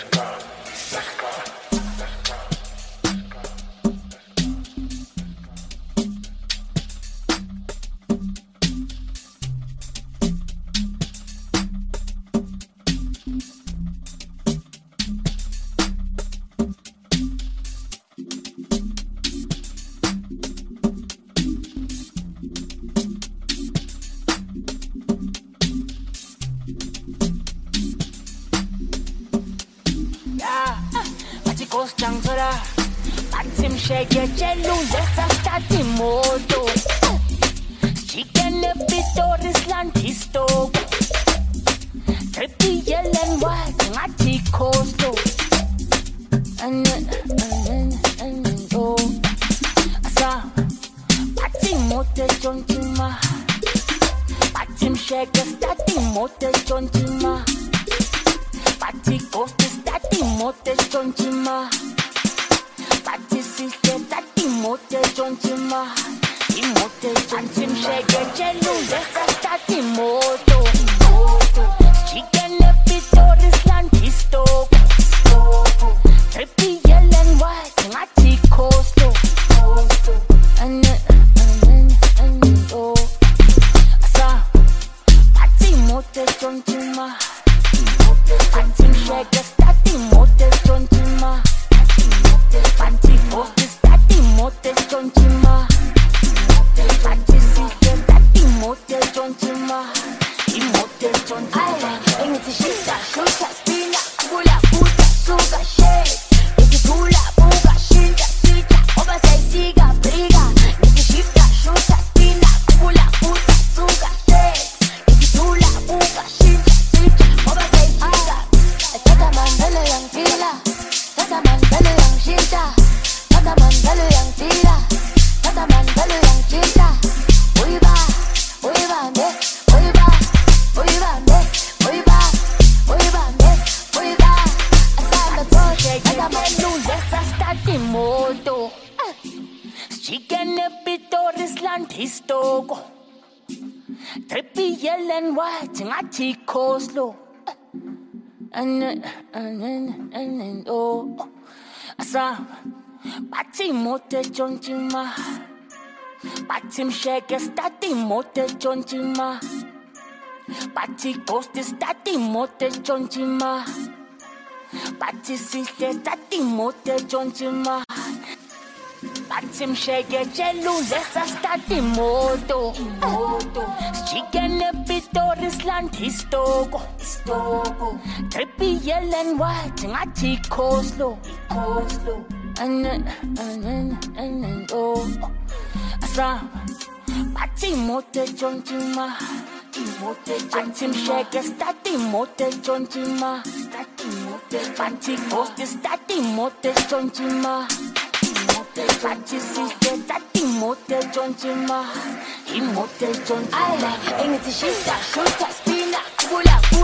Matim shake jello, lesa stati moto. Chicken Vitoris Lantisto. Trippy yellow and white, ngati costo. And oh, asa. Matim mote chonchima. Matim shake stati mote chonchima. Pati costo stati mote chonchima. Pati siste tati mote chonchima. Imote chonchim shake jello lesa stati moto. Chicken Vitoris Lantisto. Trippy yellow and white ngati costo. And oh, asa. Pati mote chonchima. Pati shake stati mote chonchima. Pati costo stati mote chonchima. Pati siste tati mote chonchima. Imote chonchima. Engiti shita, shuta, spina, kula, puta, suga, shake. Iti kula, buga, shinta, sita, obasai, siga, briga. Iti shita, shuta, spina, kula, puta, suga, shake. Iti kula, buga, shinta, sita, obasai, siga. Tata mandalo yang tila, tata mandalo yang shinta, tata mandalo yang tila, tata mandalo yang shinta. Uiba, uiba, me, uiba, uiba, me, uiba, uiba, me, uiba. Asanda toche, tata menu lesa stati moto. Chicken Vitoris Lantisto. Trippy yellow and white ngati costo. And oh, asa. Pati mote chonchima. Patim shake stati mote chonchima. Pati costo stati mote chonchima. Pati siste stati mote chonchima. Patim shake jello lesa stati moto. Chicken Vitoris Lantisto. Trippy yellow and white ngati costo. And oh, asa. Pati mote chonchima. Patim shake stati mote chonchima. Pati costo stati mote chonchima. Pati siste tati mote chonchima. Imote chonchima. Engiti shita, shuta, spina, kula,